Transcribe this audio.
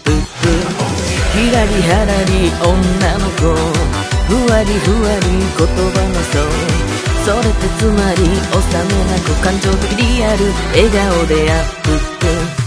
プひらりはらり女の子、ふわりふわり言葉のそれってつまり幼めな子、感情的リアル笑顔でアップ